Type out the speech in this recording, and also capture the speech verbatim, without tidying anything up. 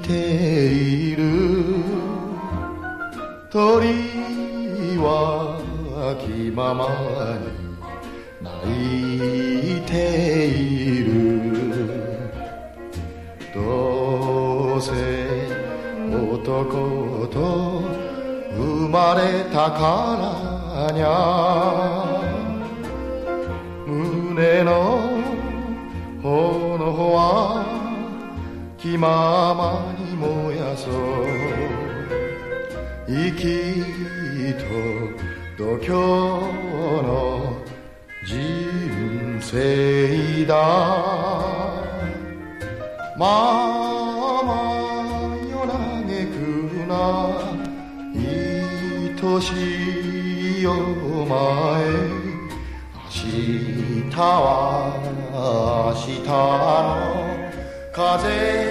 ている鳥は気ままに鳴いているどうせ男と生まれたからにゃ胸の炎は気ままに燃やそう生きと度胸の人生だままよ嘆くな愛しいよ前明日は明日の風